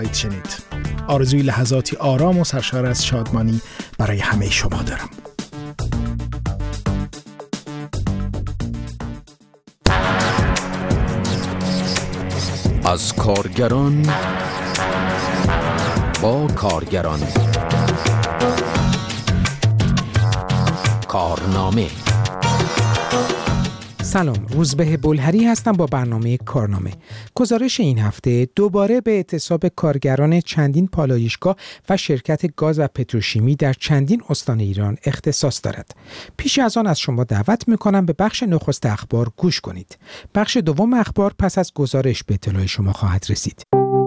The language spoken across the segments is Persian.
شنید. آرزوی لحظاتی آرام و سرشار از شادمانی برای همه شما دارم. از کارگران با کارگران، کارنامه. سلام، روزبه بلهری هستم با برنامه کارنامه. گزارش این هفته دوباره به اعتصاب کارگران چندین پالایشگاه و شرکت گاز و پتروشیمی در چندین استان ایران اختصاص دارد. پیش از آن از شما دعوت میکنم به بخش نخست اخبار گوش کنید. بخش دوم اخبار پس از گزارش به اطلاع شما خواهد رسید.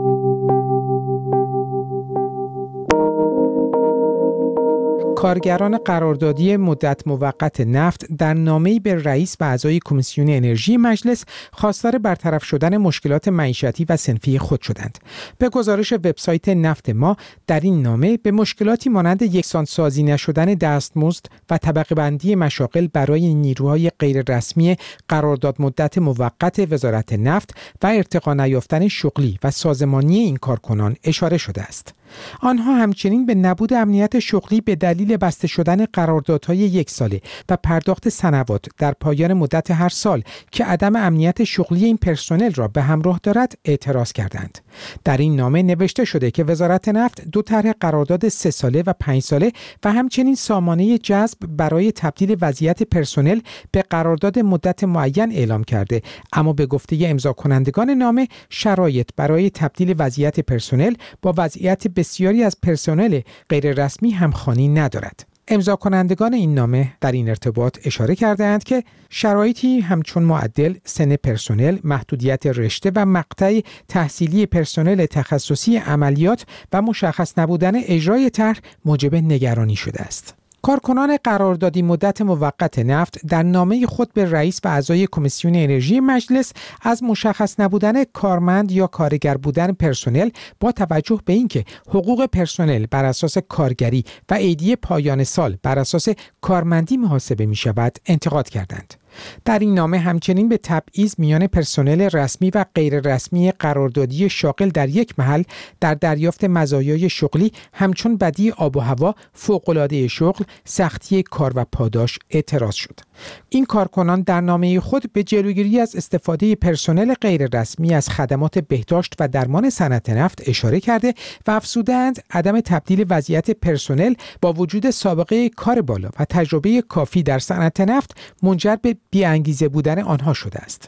کارگران قراردادی مدت موقت نفت در نامه‌ای به رئیس و اعضای کمیسیون انرژی مجلس خواستار برطرف شدن مشکلات معیشتی و صنفی خود شدند. به گزارش وبسایت نفت ما، در این نامه به مشکلاتی مانند یکسان‌سازی نشدن دستمزد و طبقه بندی مشاغل برای نیروهای غیر رسمی قرارداد مدت موقت وزارت نفت و ارتقا نیافتن شغلی و سازمانی این کارکنان اشاره شده است. آنها همچنین به نبود امنیت شغلی به دلیل بسته شدن قراردادهای یک ساله و پرداخت سنوات در پایان مدت هر سال که عدم امنیت شغلی این پرسنل را به همراه دارد اعتراض کردند. در این نامه نوشته شده که وزارت نفت دو طرح قرارداد 3 ساله و 5 ساله و همچنین سامانه جذب برای تبدیل وضعیت پرسنل به قرارداد مدت معین اعلام کرده، اما به گفته امضا کنندگان نامه شرایط برای تبدیل وضعیت پرسنل با وضعیت بسیاری از پرسنل غیر رسمی همخوانی ندارد. امضا کنندگان این نامه در این ارتباط اشاره کردند که شرایطی همچون معدل سن پرسنل، محدودیت رشته و مقطع تحصیلی پرسنل تخصصی عملیات و مشخص نبودن اجرای طرح موجب نگرانی شده است. کارکنان قراردادی مدت موقت نفت در نامه خود به رئیس و اعضای کمیسیون انرژی مجلس از مشخص نبودن کارمند یا کارگر بودن پرسنل با توجه به اینکه حقوق پرسنل بر اساس کارگری و عیدی پایان سال بر اساس کارمندی محاسبه می شود انتقاد کردند. در این نامه همچنین به تبعیض میان پرسنل رسمی و غیر رسمی قراردادی شاغل در یک محل در دریافت مزایای شغلی همچون بدی آب و هوا، فوق‌العاده شغل، سختی کار و پاداش اعتراض شد. این کارکنان در نامه خود به جلوگیری از استفاده پرسنل غیر رسمی از خدمات بهداشت و درمان صنعت نفت اشاره کرده و افزودند عدم تبدیل وضعیت پرسنل با وجود سابقه کار بالا و تجربه کافی در صنعت نفت منجر به بی‌انگیزه بودن آنها شده است.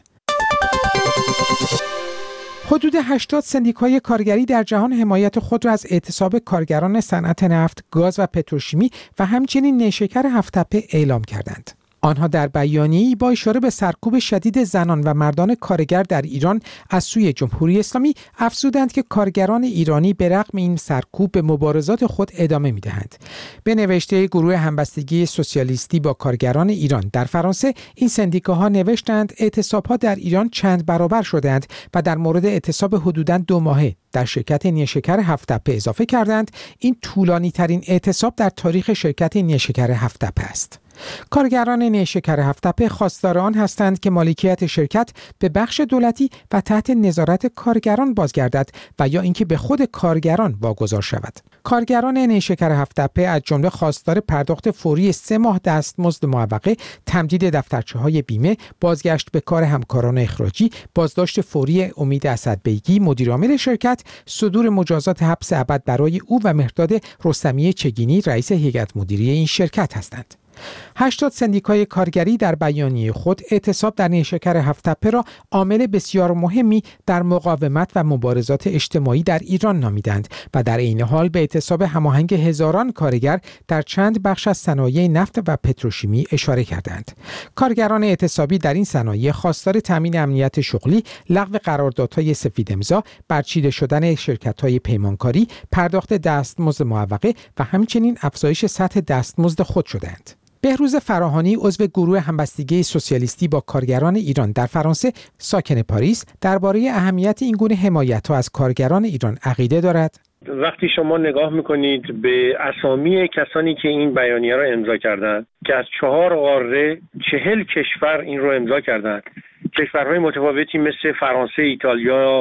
حدود 80 سندیکای کارگری در جهان حمایت خود را از اعتصاب کارگران صنعت نفت، گاز و پتروشیمی و همچنین نیشکر هفت‌تپه اعلام کردند. آنها در بیانیه‌ای با اشاره به سرکوب شدید زنان و مردان کارگر در ایران از سوی جمهوری اسلامی افزودند که کارگران ایرانی به رغم این سرکوب به مبارزات خود ادامه می‌دهند. به نوشته گروه همبستگی سوسیالیستی با کارگران ایران در فرانسه، این سندیکاها نوشتند اعتصاب‌ها در ایران چند برابر شدند و در مورد اعتصاب حدوداً 2 ماهه در شرکت نیشکر هفت‌تپه اضافه کردند این طولانی‌ترین اعتصاب در تاریخ شرکت نیشکر هفت‌تپه است. کارگران نیشکر هفت‌تپه خواستار آن هستند که مالکیت شرکت به بخش دولتی و تحت نظارت کارگران بازگردد و یا اینکه به خود کارگران واگذار شود. کارگران نیشکر هفت‌تپه از جمله خواستار پرداخت فوری 3 ماه دستمزد معوقه، تمدید دفترچه‌های بیمه، بازگشت به کار همکاران اخراجی، بازداشت فوری امید اسدبیگی مدیرعامل شرکت، صدور مجازات حبس ابد برای او و مهرداد رستمی چگینی رئیس هیئت مدیره این شرکت هستند. 80 سندیکای کارگری در بیانیه خود اعتصاب در نیشکر هفت‌تپه را عامل بسیار مهمی در مقاومت و مبارزات اجتماعی در ایران نامیدند و در عین حال به اعتصاب هماهنگ هزاران کارگر در چند بخش از صنایع نفت و پتروشیمی اشاره کردند. کارگران اعتصابی در این صنایع خواستار تامین امنیت شغلی، لغو قراردادهای سفید امضا، برچیده شدن شرکت‌های پیمانکاری، پرداخت دستمزد معوقه و همچنین افزایش سطح دستمزد خود شدند. بهروز فراهانی عضو گروه همبستگی سوسیالیستی با کارگران ایران در فرانسه ساکن پاریس درباره اهمیت این گونه حمایت‌ها از کارگران ایران عقیده دارد. وقتی شما نگاه میکنید به اسامی کسانی که این بیانیه را امضا کردند که از 4 قاره 40 کشور این رو امضا کردند، کشورهای متفاوتی مثل فرانسه، ایتالیا،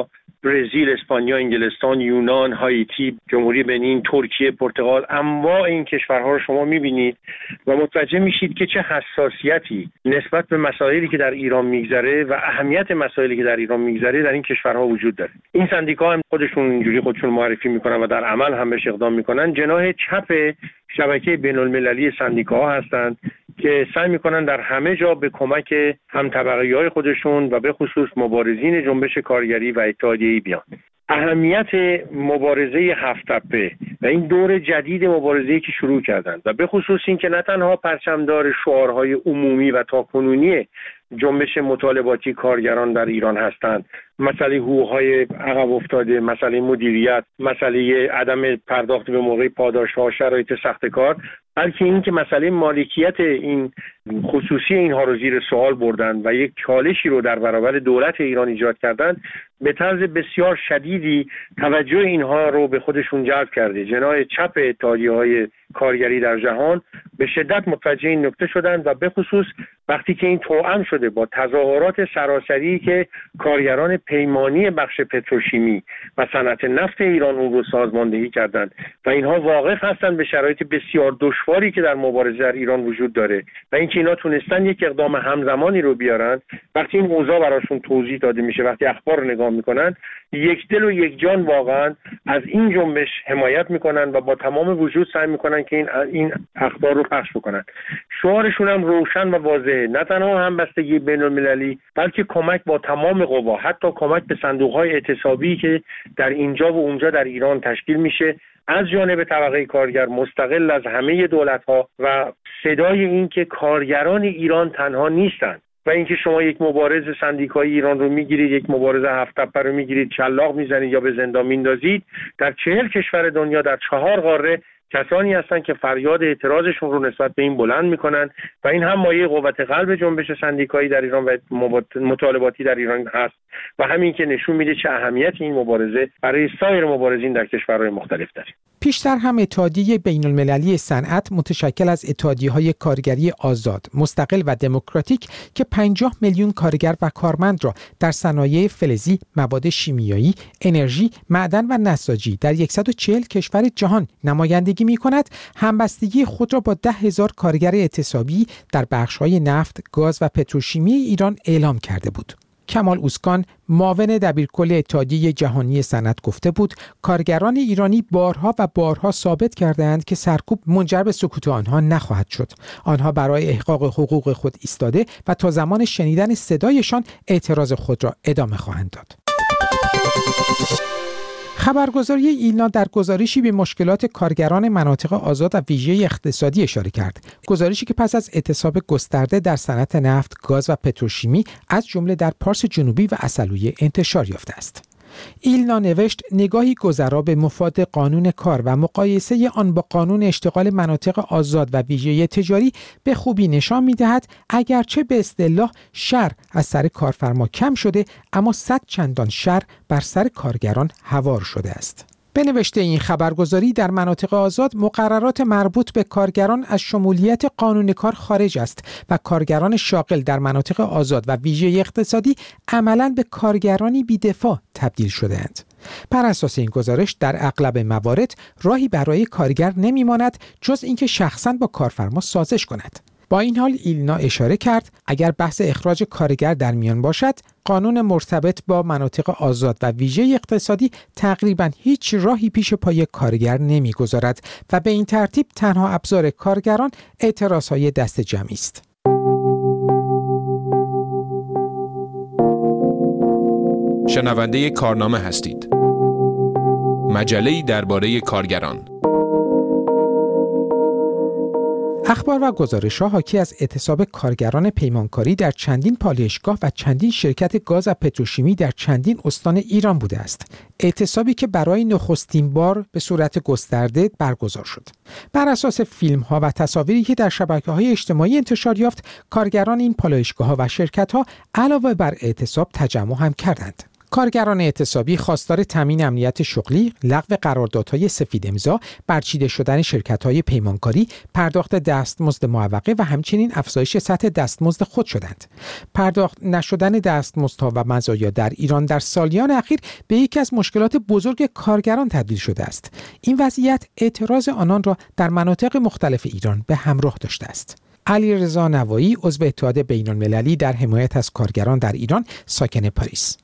برزیل، اسپانیا، انگلستان، یونان، هایتی، جمهوری بنین، ترکیه، پرتغال، انواع این کشورها رو شما می‌بینید و متوجه میشید که چه حساسیتی نسبت به مسائلی که در ایران میگذره و اهمیت مسائلی که در ایران میگذره در این کشورها وجود داره. این سندیکا هم خودشون اینجوری خودشون معرفی میکنن و در عمل هم بهش اقدام میکنن. جناح چپ شبکه بین‌المللی سندیکاها هستند که سعی میکنن در همه جا به کمک همطبقه‌های خودشون و به خصوص مبارزین جنبش کارگری و اتحادیه‌ای بیان. اهمیت مبارزه هفت تپه و این دور جدید مبارزه‌ای که شروع کردند و به خصوص این که نه تنها پرچمدار شعارهای عمومی و تاکنونی جنبش مطالباتی کارگران در ایران هستند، مسئله حقوق‌های عقب افتاده، مسئله مدیریت، مسئله عدم پرداخت به موقع پاداش‌ها، شرایط سخت کار، بلکه این که مسئله مالکیت این خصوصی اینها رو زیر سوال بردن و یک چالشی رو در برابر دولت ایران ایجاد کردن، به طرز بسیار شدیدی توجه اینها رو به خودشون جلب کرده. جناح چپ اتحادیه‌های کارگری در جهان به شدت متوجه این نکته شدند و به خصوص وقتی که این توأم شده با تظاهرات سراسری که کارگران پیمانی بخش پتروشیمی و صنعت نفت ایران اون رو سازماندهی کردند و اینها واقف هستند به شرایط بسیار دشواری که در مبارزه در ایران وجود داره و اینکه اینا تونستن یک اقدام همزمانی رو بیارن، وقتی این اوضاع براشون توضیح داده میشه، وقتی اخبار رو نگاه میکنن، یک دل و یک جان واقعا از این جنبش حمایت میکنن و با تمام وجود سعی میکنن که این اخبار رو پخش بکنن. شعارشون هم روشن و واضحه، نه تنها همبستگی بین‌المللی بلکه کمک با تمام قوا، حتی کمک به صندوق‌های اعتصابی که در اینجا و اونجا در ایران تشکیل میشه از جانب طبقه کارگر مستقل از همه دولت‌ها و صدای این که کارگران ایران تنها نیستند و اینکه شما یک مبارز سندیکایی ایران رو میگیرید، یک مبارز هفت تپه رو میگیرید، چلاق میزنید یا به زندان میندازید، در 40 کشور دنیا در 4 قاره کسانی هستند که فریاد اعتراضشون رو نسبت به این بلند میکنن و این هم مایه قوت قلب جنبش سندیکایی در ایران و مطالباتی در ایران هست و همین که نشون میده چه اهمیت این مبارزه برای سایر مبارزین در کشورهای مختلف داره. پیشتر هم اتحادیه بین‌المللی صنعت متشکل از اتحادیه‌های کارگری آزاد، مستقل و دموکراتیک که 50 میلیون کارگر و کارمند را در صنایع فلزی، مواد شیمیایی، انرژی، معدن و نساجی در 140 کشور جهان نمایندگی می‌کند، همبستگی خود را با 10,000 کارگر اعتصابی در بخش‌های نفت، گاز و پتروشیمی ایران اعلام کرده بود. کمال اوسکان، معاون دبیرکل اتحادیه جهانی صنعت گفته بود کارگران ایرانی بارها و بارها ثابت کردند که سرکوب منجر به سکوت آنها نخواهد شد. آنها برای احقاق حقوق خود ایستاده و تا زمان شنیدن صدایشان اعتراض خود را ادامه خواهند داد. خبرگزاری ایلنا در گزارشی به مشکلات کارگران مناطق آزاد و ویژه اقتصادی اشاره کرد. گزارشی که پس از اعتصاب گسترده در صنعت نفت، گاز و پتروشیمی از جمله در پارس جنوبی و عسلویه انتشار یافته است. ایلنا نوشت نگاهی گذرا به مفاد قانون کار و مقایسه آن با قانون اشتغال مناطق آزاد و ویژه تجاری به خوبی نشان می‌دهد اگرچه به اصطلاح شر از سر کارفرما کم شده، اما 100 چندان شر بر سر کارگران هوار شده است. به نوشته این خبرگزاری در مناطق آزاد مقررات مربوط به کارگران از شمولیت قانون کار خارج است و کارگران شاغل در مناطق آزاد و ویژه اقتصادی عملاً به کارگرانی بی‌دفاع تبدیل شده‌اند. بر اساس این گزارش در اغلب موارد راهی برای کارگر نمی‌ماند جز اینکه شخصاً با کارفرما سازش کند. با این حال ایلنا اشاره کرد اگر بحث اخراج کارگر در میان باشد، قانون مرتبط با مناطق آزاد و ویژه اقتصادی تقریباً هیچ راهی پیش پای کارگر نمی‌گذارد و به این ترتیب تنها ابزار کارگران اعتراضهای دست جمعی است. شنونده کارنامه هستید. مجله‌ای درباره کارگران. اخبار و گزارش‌ها حاکی از اعتصاب کارگران پیمانکاری در چندین پالایشگاه و چندین شرکت گاز و پتروشیمی در چندین استان ایران بوده است. اعتصابی که برای نخستین بار به صورت گسترده برگزار شد. بر اساس فیلم‌ها و تصاویری که در شبکه‌های اجتماعی انتشار یافت، کارگران این پالایشگاه‌ها و شرکت‌ها علاوه بر اعتصاب تجمع هم کردند. کارگران اعتصابی خواستار تامین امنیت شغلی، لغو قراردادهای سفید امضا، برچیده شدن شرکت‌های پیمانکاری، پرداخت دستمزد معوقه و همچنین افزایش سطح دستمزد خود شدند. پرداخت نشدن دستمزدها و مزایا در ایران در سالیان اخیر به یکی از مشکلات بزرگ کارگران تبدیل شده است. این وضعیت اعتراض آنان را در مناطق مختلف ایران به همراه داشته است. علیرضا نوایی، عضو اتحاد بین‌المللی در حمایت از کارگران در ایران، ساکن پاریس: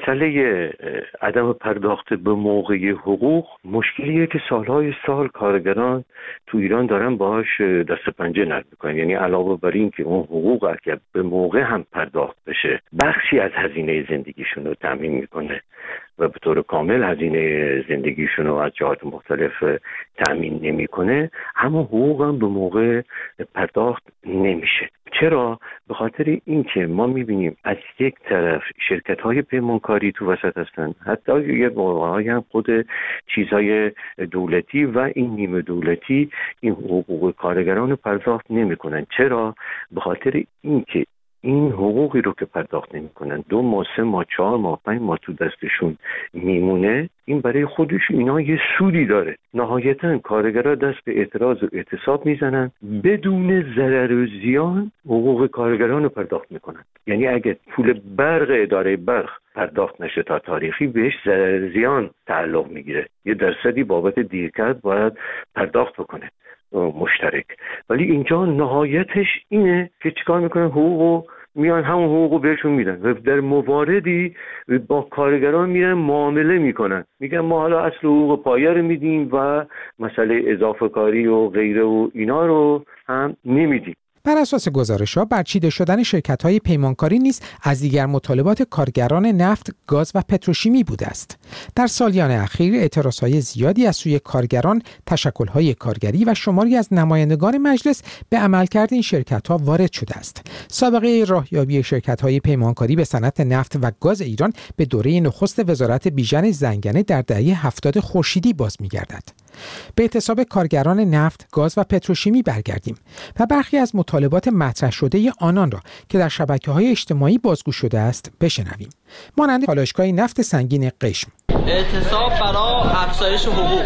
مسئله عدم پرداخت به موقع حقوق مشکلیه که سالهای سال کارگران تو ایران دارن باهاش دست پنجه نرم میکنن. یعنی علاوه بر این که اون حقوق اگر به موقع هم پرداخت بشه، بخشی از هزینه زندگیشون رو تامین میکنه و به طور کامل هزینه زندگیشون رو از جهات مختلف تامین نمیکنه، اما حقوق هم به موقع پرداخت نمیشه. چرا؟ به خاطر اینکه ما میبینیم از یک طرف شرکت‌های پیمانکاری تو وسط هستن، حتی یه موقع‌هایی هم خود چیزهای دولتی و این نیمه دولتی این حقوق کارگران رو پرداخت نمی‌کنن. چرا؟ به خاطر اینکه این حقوقی رو که پرداخت نمی‌کنن 2 ماه، 3 ماه، 4 ماه، 5 ماه تو دستشون میمونه، این برای خودش اینا یه سودی داره. نهایتاً کارگرها دست به اعتراض و اعتصاب میزنن، بدون ضرر و زیان حقوق کارگران رو پرداخت میکنن. یعنی اگه پول برق اداره برق پرداخت نشه تا تاریخی، بهش ضرر زیان تعلق میگیره. یه درصدی بابت دیرکرد باید پرداخت بکنه مشترک. ولی اینجا نهایتش اینه که چیکار میکنن؟ حقوقو میان همون حقوقو بهشون میدن و در مواردی با کارگران میرن معامله میکنن، میگن ما حالا اصل حقوق پایه رو میدیم و مسئله اضافه کاری و غیره و اینا رو هم نمیدیم. بر اساس گزارش‌ها، برچیده شدن شرکت‌های پیمانکاری نیز از دیگر مطالبات کارگران نفت، گاز و پتروشیمی بوده است. در سالیان اخیر اعتراض‌های زیادی از سوی کارگران، تشکل‌های کارگری و شماری از نمایندگان مجلس به عملکرد این شرکت‌ها وارد شده است. سابقه راهیابی شرکت‌های پیمانکاری به صنعت نفت و گاز ایران به دوره نخست وزارت بیژن زنگنه در دهه 70 خورشیدی باز می‌گردد. به اعتصاب کارگران نفت، گاز و پتروشیمی برگردیم و برخی از مطالبات مطرح شده آنان را که در شبکه‌های اجتماعی بازگو شده است بشنویم. مانند پالایشگاه نفت سنگین قشم. اعتصاب برای افزایش حقوق،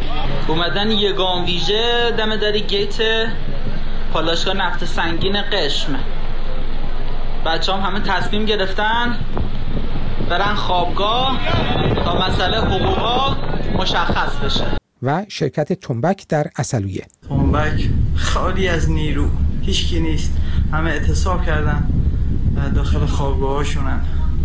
اومدن یگان ویژه دم در گیت پالایشگاه نفت سنگین قشم. بچه‌ها همه تصمیم گرفتن برن خوابگاه تا مسئله حقوقا مشخص بشه. و شرکت تنبک در عسلویه. تنبک خالی از نیرو، هیچکی نیست، همه اعتصاب کردن داخل خوابگاهاشونن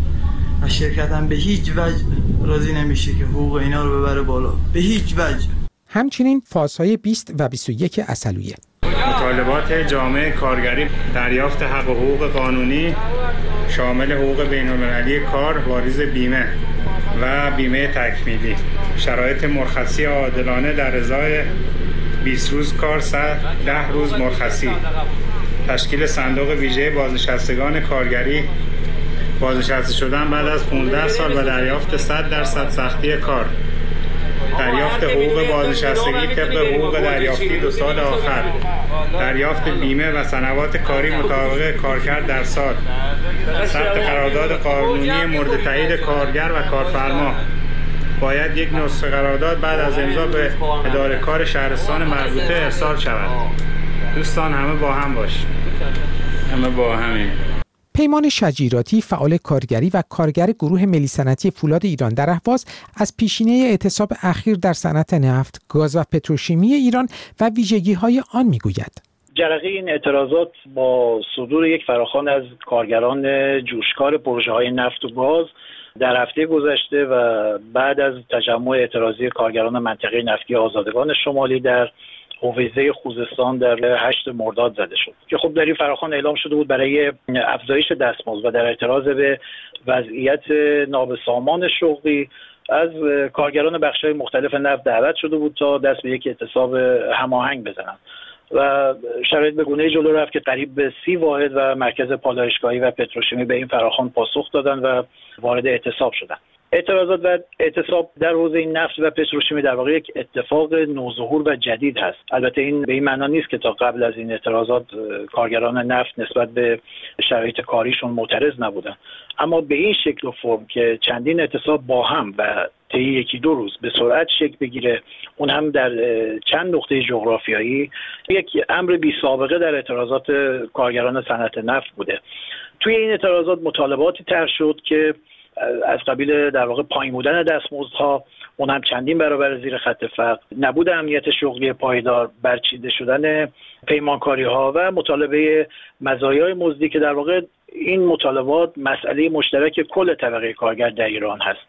و شرکت هم به هیچ وجه راضی نمیشه که حقوق اینا رو ببره بالا، به هیچ وجه. همچنین فازهای 20 و 21 عسلویه. مطالبات جامعه کارگری: دریافت حق و حقوق قانونی شامل حقوق بین‌المللی کار، واریز بیمه و بیمه تکمیلی، شرایط مرخصی عادلانه در ازای 20 روز کار، 10 روز مرخصی، تشکیل صندوق ویژه بازنشستگان کارگری، بازنشسته شدن بعد از 15 سال و دریافت 100% سختی کار، دریافت حقوق بازنشستگی طبق حقوق دریافتی 2 سال آخر، دریافت بیمه و سنوات کاری مطابق کارکرد در سال، ثبت قرارداد قانونی مورد تایید کارگر و کارفرما. باید یک نسخه قرارداد بعد از امضا به اداره کار شهرستان مربوطه ارسال شود. دوستان همه با هم باشیم. همه با همیم. پیمان شجیراتی، فعال کارگری و کارگر گروه ملی صنعتی فولاد ایران در اهواز، از پیشینه اعتصاب اخیر در صنعت نفت، گاز و پتروشیمی ایران و ویژگی‌های آن میگوید. جرقه این اعتراضات با صدور یک فراخوان از کارگران جوشکار پروژه‌های نفت و گاز در هفته گذشته و بعد از تجمع اعتراضی کارگران منطقه نفتی آزادگان شمالی در حوزه خوزستان در 8 مرداد زده شد که خب در این فراخوان اعلام شده بود برای افزایش دستمزد و در اعتراض به وضعیت نابسامان شغلی از کارگران بخش‌های مختلف نفت دعوت شده بود تا دست به یک اعتصاب هماهنگ بزنند و شرایط به گونه‌ای جلو رفت که قریب به 30 واحد و مرکز پالایشگاهی و پتروشیمی به این فراخوان پاسخ دادند و وارد اعتصاب شدند. اعتراضات و اعتصاب در حوزه نفت و پتروشیمی در واقع یک اتفاق نوظهور و جدید هست. البته این به این معنا نیست که تا قبل از این اعتراضات کارگران نفت نسبت به شرایط کاریشون معترض نبودن، اما به این شکل و فرم که چندین اعتصاب با هم و طی یکی دو روز به سرعت شکل بگیره، اون هم در چند نقطه جغرافیایی، یک امر بی سابقه در اعتراضات کارگران صنعت نفت بوده. توی این اعتراضات مطالباتی طرح شد که از قبیل در واقع پایین بودن دستمزدها، اون هم چندین برابر زیر خط فقر، نبود امنیت شغلی پایدار، برچیده شدن پیمانکاری‌ها و مطالبه مزایای مزدی که در واقع این مطالبات مسئله مشترک کل طبقه کارگر در ایران هست.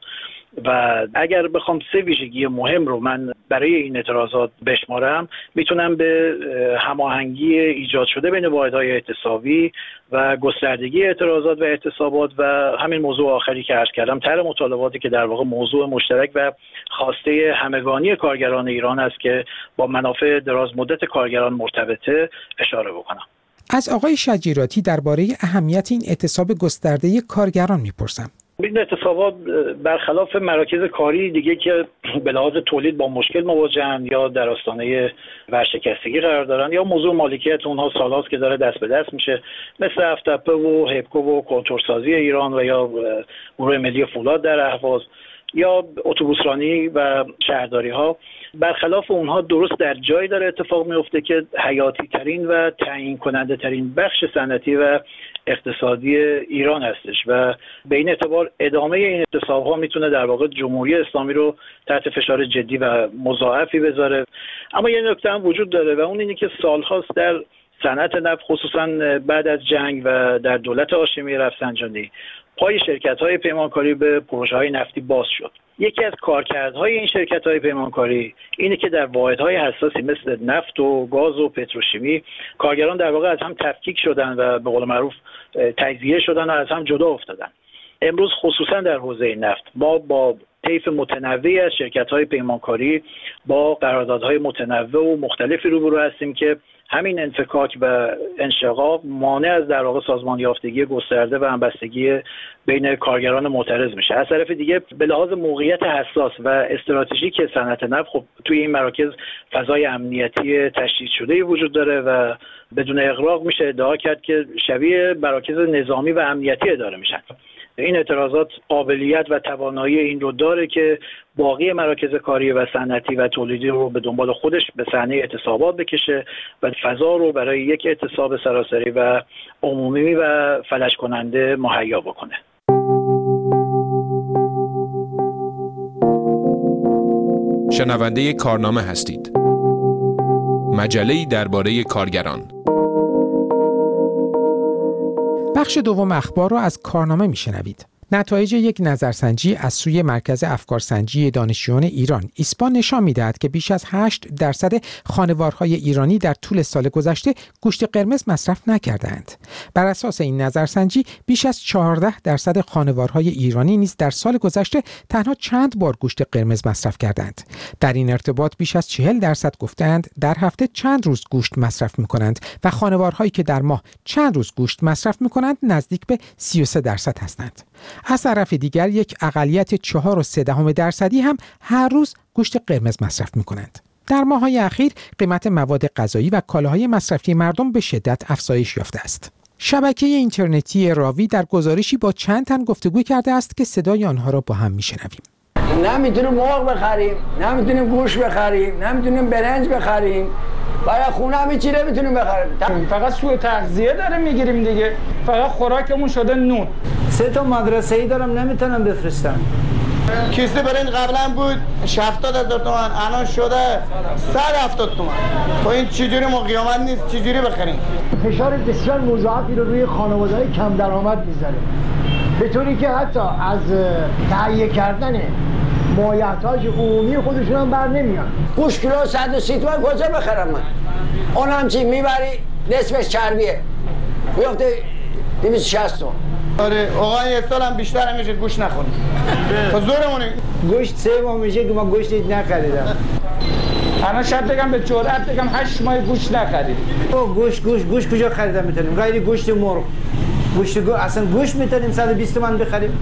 و اگر بخوام 3 ویژگی مهم رو من برای این اعتراضات بشمارم، میتونم به هماهنگی ایجاد شده بین واحدهای اعتصابی و گستردگی اعتراضات و اعتصابات و همین موضوع آخری که عرض کردم، طرح مطالباتی که در واقع موضوع مشترک و خواسته همگانی کارگران ایران است که با منافع دراز مدت کارگران مرتبطه، اشاره بکنم. از آقای شجیراتی درباره اهمیت این اعتصاب گسترده کارگران میپرسم. این اعتصابات برخلاف مراکز کاری دیگه که به لحاظ تولید با مشکل مواجهن یا در آستانه ورشکستگی قرار دارن یا موضوع مالکیت اونها سالهاست که داره دست به دست میشه، مثل افتپه و هپکو و کنتورسازی ایران و یا گروه ملی فولاد در اهواز یا اتوبوسرانی و شهرداری ها، برخلاف اونها درست در جایی داره اتفاق میفته که حیاتی ترین و تعیین کننده ترین بخش صنعتی و اقتصادی ایران هستش و به این اعتبار ادامه این اعتصاب ها میتونه در واقع جمهوری اسلامی رو تحت فشار جدی و مضاعفی بذاره. اما یه نکته هم وجود داره و اون اینه که سالهاست در صنعت نفت، خصوصا بعد از جنگ و در دولت هاشمی رفسنجانی، پای شرکت‌های پیمانکاری به پروژه‌های نفتی باز شد. یکی از کارکردهای این شرکت‌های پیمانکاری اینه که در واحدهای حساسی مثل نفت و گاز و پتروشیمی کارگران در واقع از هم تفکیک شدن و به قول معروف تجزیه شدن و از هم جدا افتادن. امروز خصوصا در حوزه نفت ما با طیف متنوعی از شرکت‌های پیمانکاری با قراردادهای متنوع و مختلفی روبرو هستیم که همین انفکاک و انشقاق مانع از در واقع سازمان یافتگی گسترده و همبستگی بین کارگران معترض میشه. از طرف دیگه به لحاظ موقعیت حساس و استراتژیک صنعت نفت، خب توی این مراکز فضای امنیتی تشدید شده وجود داره و بدون اغراق میشه ادعا کرد که شبیه مراکز نظامی و امنیتی اداره میشن. این اعتراضات قابلیت و توانایی این رو داره که باقی مراکز کاری و صنعتی و تولیدی رو به دنبال خودش به صحنه اعتصابات بکشه و فضا رو برای یک اعتصاب سراسری و عمومی و فلج کننده مهیا بکنه. شنونده کارنامه هستید. مجله‌ای درباره کارگران. بخش دوم اخبار را از کارنامه میشنوید. نتایج یک نظرسنجی از سوی مرکز افکارسنجی دانشجویان ایران ایسپا نشان می‌دهد که بیش از 8% خانوارهای ایرانی در طول سال گذشته گوشت قرمز مصرف نکردند. بر اساس این نظرسنجی بیش از 14% خانوارهای ایرانی نیز در سال گذشته تنها چند بار گوشت قرمز مصرف کردند. در این ارتباط بیش از 40% گفتند در هفته چند روز گوشت مصرف می‌کنند و خانوارهایی که در ماه چند روز گوشت مصرف می‌کنند نزدیک به 33% هستند. از طرف دیگر یک اقلیت 4.3% هم هر روز گوشت قرمز مصرف می‌کنند. در ماه‌های اخیر قیمت مواد غذایی و کالاهای مصرفی مردم به شدت افزایش یافته است. شبکه اینترنتی راوی در گزارشی با چند تن گفتگو کرده است که صدای آنها را با هم می‌شنویم. نمیتونیم مرغ بخریم، نمیتونیم گوشت بخریم، نمیتونیم برنج بخریم. برای خونه هم چی نمیتونیم بخریم. فقط سوء تغذیه داره میگیریم دیگه. فقط خوراکمون شده نون. 3 مدرسه‌ای دارم نمیتونم بفرستم. کیسه برنج قبلا بود 70,000 تومان، الان شده 170 تومان. خب این چجوری ما قیامت نیست چجوری بخریم؟ فشار بسیار مضاعفی رو روی خانواده‌های کم درآمد میذاره. به طوری که حتی از تهیه کردن مایحتاج عمومی خودشون هم بر نمیان. گوشت کیلو 130 تومان کجا بخرم من؟ اون هم چی میبری نصفش چربیه. میفته 260 تومان. آره آقا یه سال هم بیشتر میشه گوشت نخوریم. تو زورمونه. گوشت 3 ماه میشه که ما گوشت نخریدم. الان شاید بگم به جرئت بگم 8 ماه گوشت نخریدم. گوشت کجا خریدم میتونیم؟ غیر گوشت مرغ. اصلا گوشت میتونیم 120 تومان بخریم.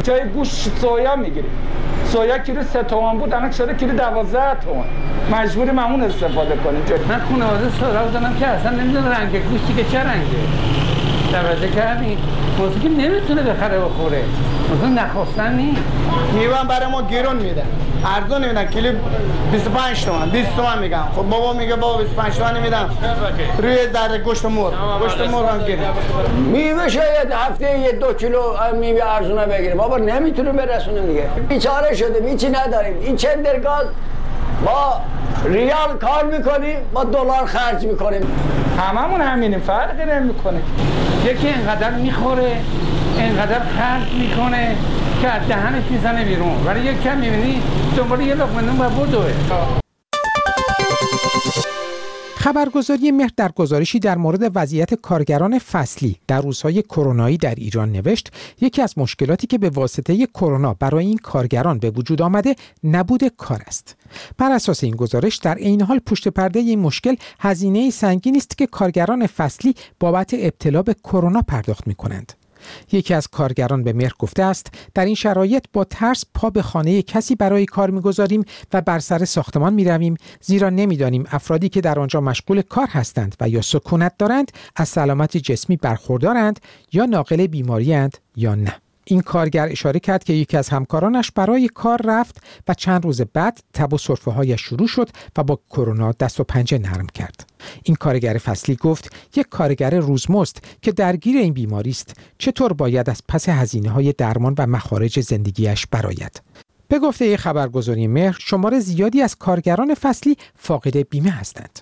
جای گوشت سویا میگیریم. سویا کیلو 3 تومن بود، الان شده کیلو 12 تومن. مجبوریم همون استفاده کنیم. من خانواده سراغ دارم که اصلا نمیدونه رنگ گوشتی که چه رنگه. توجه کردین؟ موضوع که نمیتونه بخره بخوره. موضوع نخواستن نیست. میوه برای ما گیرون میدن. ارزون میدن کیلو 25 تومن، 20 تومن میگم. خب بابا میگه بابا 25 تومن نمیدم. روی در گوشت مرغ هم گیره. میوه شاید هفته 2 کیلو میوه ارزونه بگیره. بابا نمیتونه برسونه دیگه. بیچاره شده، هیچی نداریم. این چندرگاز ما ریال کار میکنیم، ما دلار خرج میکنیم. هممون همینیم، فرقی نمیکنه. یکی اینقدر میخوره، اینقدر خرج میکنه که از دهنش میزنه بیرون، ولی یک کم میبینی دنبال یه لقمه نون و بدوه. خبرگزاری مهر در گزارشی در مورد وضعیت کارگران فصلی در روزهای کرونایی در ایران نوشت یکی از مشکلاتی که به واسطه کرونا برای این کارگران به وجود آمده نبود کار است. بر اساس این گزارش در عین حال پشت پرده این مشکل هزینه سنگینی است که کارگران فصلی بابت ابتلا به کرونا پرداخت می‌کنند. یکی از کارگران به مهر گفته است در این شرایط با ترس پا به خانه کسی برای کار می‌گذاریم و بر سر ساختمان می‌رویم، زیرا نمی‌دانیم افرادی که در آنجا مشغول کار هستند و یا سکونت دارند از سلامت جسمی برخوردارند یا ناقل بیماری‌اند یا نه. این کارگر اشاره کرد که یکی از همکارانش برای کار رفت و چند روز بعد تب و سرفه‌هایش شروع شد و با کرونا دست و پنجه نرم کرد. این کارگر فصلی گفت یک کارگر روزمزد که درگیر این بیماری است چطور باید از پس هزینه‌های درمان و مخارج زندگیش برآید. به گفته خبرگزاری مهر شمار زیادی از کارگران فصلی فاقد بیمه هستند.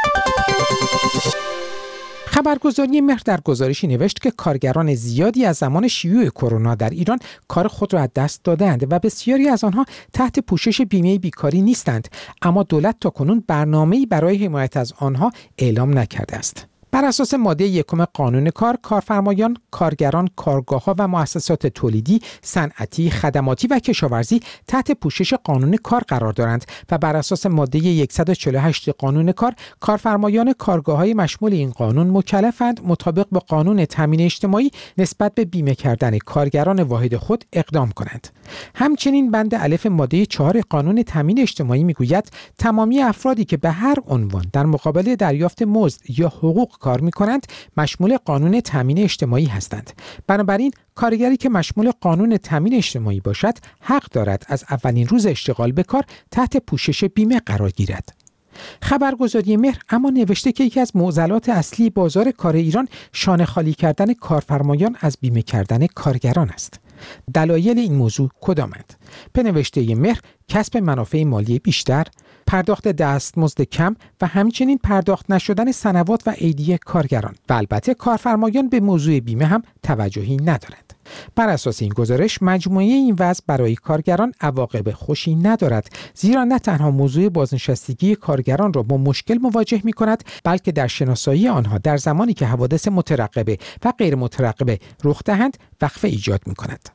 خبرگزاری مهر در گزارشی نوشت که کارگران زیادی از زمان شیوع کرونا در ایران کار خود را از دست دادند و بسیاری از آنها تحت پوشش بیمه بیکاری نیستند، اما دولت تاکنون برنامه‌ای برای حمایت از آنها اعلام نکرده است. بر اساس ماده 1 قانون کار، کارفرمایان، کارگران، کارگاه‌ها و مؤسسات تولیدی، صنعتی، خدماتی و کشاورزی تحت پوشش قانون کار قرار دارند و بر اساس ماده 148 قانون کار، کارفرمایان کارگاه‌های مشمول این قانون مکلفند مطابق با قانون تامین اجتماعی نسبت به بیمه کردن کارگران واحد خود اقدام کنند. همچنین بند الف ماده 4 قانون تامین اجتماعی میگوید تمامی افرادی که به هر عنوان در مقابل دریافت مزد یا حقوق کار می‌کنند مشمول قانون تامین اجتماعی هستند. بنابراین کارگری که مشمول قانون تامین اجتماعی باشد حق دارد از اولین روز اشتغال به کار تحت پوشش بیمه قرار گیرد. خبرگزاری مهر اما نوشته که یکی از معضلات اصلی بازار کار ایران شانه خالی کردن کارفرمایان از بیمه کردن کارگران است. دلایل این موضوع کدامند؟ به نوشته مهر کسب منافع مالی بیشتر، پرداخت دستمزد کم و همچنین پرداخت نشدن سنوات و ایدی کارگران و البته کارفرمایان به موضوع بیمه هم توجهی ندارند. بر اساس این گزارش مجموعه این وضع برای کارگران عواقب خوشی ندارد، زیرا نه تنها موضوع بازنشستگی کارگران را با مشکل مواجه می کند، بلکه در شناسایی آنها در زمانی که حوادث مترقبه و غیر مترقبه رخ دهند وقفه ایجاد می کند.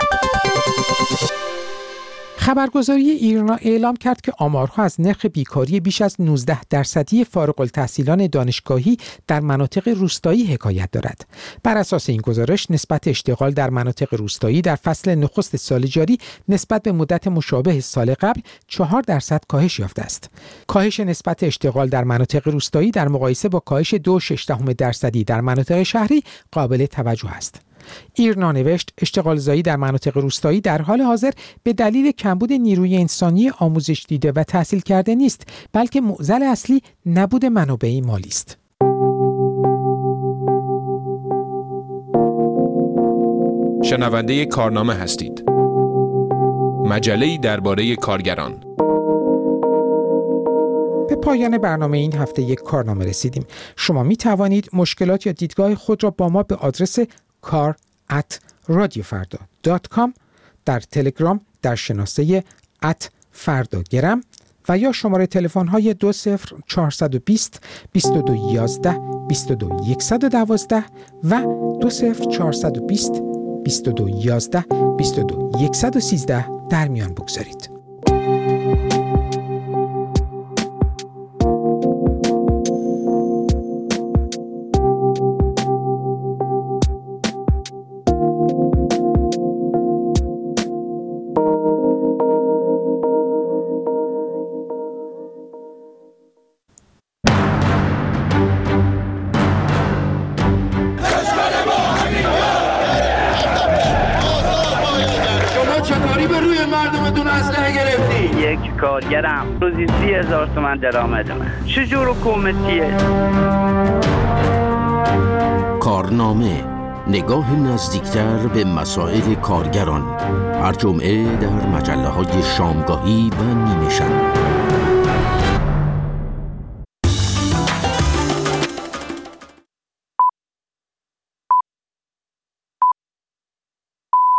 خبرگزاری ایرنا اعلام کرد که آمارها از نرخ بیکاری بیش از 19% فارغ التحصیلان دانشگاهی در مناطق روستایی حکایت دارد. بر اساس این گزارش نسبت اشتغال در مناطق روستایی در فصل نخست سال جاری نسبت به مدت مشابه سال قبل 4% کاهش یافته است. کاهش نسبت اشتغال در مناطق روستایی در مقایسه با کاهش 2.6% در مناطق شهری قابل توجه است. ایرنا نوشت اشتغالزایی در مناطق روستایی در حال حاضر به دلیل کمبود نیروی انسانی آموزش دیده و تحصیل کرده نیست، بلکه معضل اصلی نبود منابع مالی است. شنونده کارنامه هستید. مجله‌ای درباره کارگران. به پایان برنامه این هفته یک کارنامه رسیدیم. شما می توانید مشکلات یا دیدگاه خود را با ما به آدرس kar@radiofarda.com در تلگرام در شناسه @fardagram و یا شماره تلفن های 20420 2211 22112 و 20420 2211 22113 در میان بگذارید. اسلحه گرفتی؟ یک کارگرم روزی 30,000 تومان درآمدمه. چجور حکومتیه؟ کارنامه، نگاه نزدیکتر به مسائل کارگران، هر جمعه در مجله‌های شامگاهی و نیمه شب.